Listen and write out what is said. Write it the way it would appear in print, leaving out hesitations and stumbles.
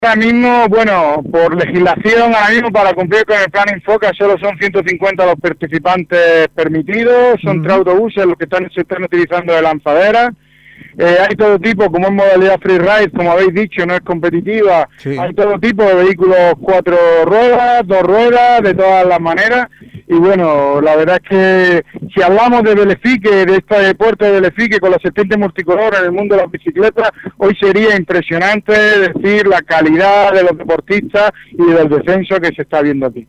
Ahora mismo, bueno, por legislación, ahora mismo para cumplir con el plan Infoca solo son 150 los participantes permitidos, son 3 autobuses los que se están utilizando de lanzadera. Hay todo tipo, como es modalidad freeride, como habéis dicho, no es competitiva, sí. Hay todo tipo de vehículos, 4 ruedas, 2 ruedas, de todas las maneras. Y bueno, la verdad es que si hablamos de Belefique, de este deporte de Belefique con la serpiente multicolor en el mundo de las bicicletas, hoy sería impresionante decir la calidad de los deportistas y del descenso que se está viendo aquí.